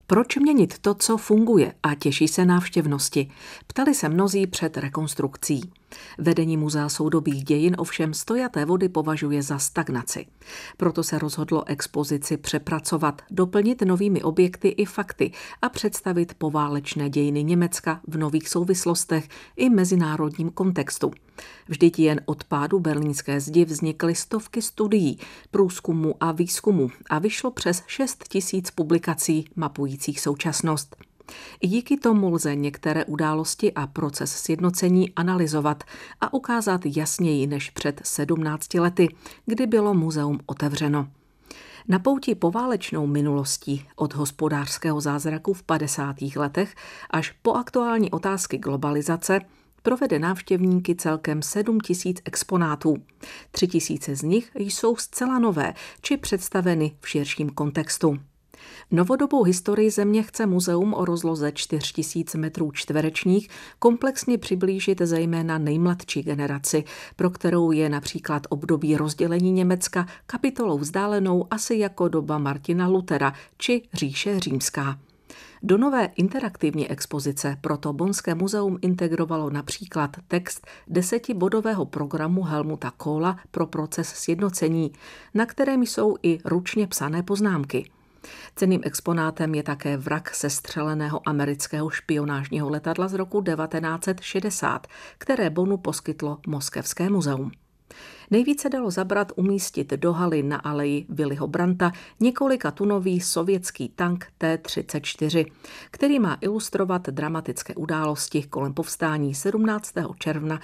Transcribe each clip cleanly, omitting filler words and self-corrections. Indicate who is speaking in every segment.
Speaker 1: Proč měnit to, co funguje a těší se návštěvnosti? Ptali se mnozí před rekonstrukcí. Vedení Muzea soudobých dějin ovšem stojaté vody považuje za stagnaci. Proto se rozhodlo expozici přepracovat, doplnit novými objekty i fakty a představit poválečné dějiny Německa v nových souvislostech i mezinárodním kontextu. Vždyť jen od pádu berlínské zdi vznikly stovky studií, průzkumů a výzkumů a vyšlo přes 6 000 publikací mapujících současnost. I díky tomu lze některé události a proces sjednocení analyzovat a ukázat jasněji než před 17 lety, kdy bylo muzeum otevřeno. Na pouti poválečnou minulostí od hospodářského zázraku v 50. letech až po aktuální otázky globalizace provede návštěvníky celkem 7 000 exponátů. 3 000 z nich jsou zcela nové či představeny v širším kontextu. Novodobou historii země chce muzeum o rozloze 4 000 metrů čtverečních komplexně přiblížit zejména nejmladší generaci, pro kterou je například období rozdělení Německa kapitolou vzdálenou asi jako doba Martina Luthera či říše římská. Do nové interaktivní expozice proto Bonnské muzeum integrovalo například text 10bodového programu Helmuta Kohla pro proces sjednocení, na kterém jsou i ručně psané poznámky. Cenným exponátem je také vrak sestřeleného amerického špionážního letadla z roku 1960, které Bonnu poskytlo Moskevské muzeum. Nejvíce dalo zabrat umístit do haly na aleji Willyho Brandta několikatunový sovětský tank T-34, který má ilustrovat dramatické události kolem povstání 17. června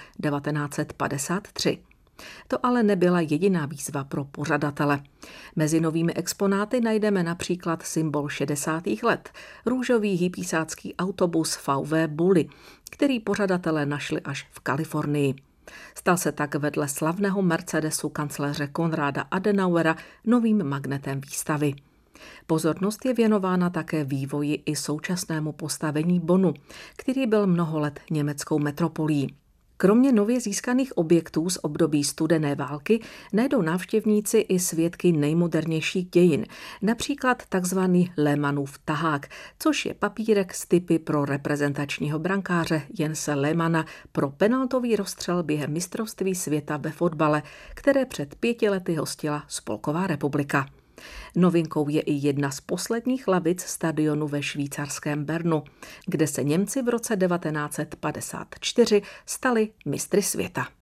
Speaker 1: 1953. To ale nebyla jediná výzva pro pořadatele. Mezi novými exponáty najdeme například symbol 60. let, růžový hypísácký autobus VW Bulli, který pořadatelé našli až v Kalifornii. Stal se tak vedle slavného Mercedesu kancléře Konráda Adenauera novým magnetem výstavy. Pozornost je věnována také vývoji i současnému postavení Bonnu, který byl mnoho let německou metropolí. Kromě nově získaných objektů z období studené války najdou návštěvníci i svědky nejmodernějších dějin, například takzvaný Lehmannův tahák, což je papírek s tipy pro reprezentačního brankáře Jense Lehmanna pro penaltový rozstřel během mistrovství světa ve fotbale, které před 5 lety hostila Spolková republika. Novinkou je i jedna z posledních lavic stadionu ve švýcarském Bernu, kde se Němci v roce 1954 stali mistry světa.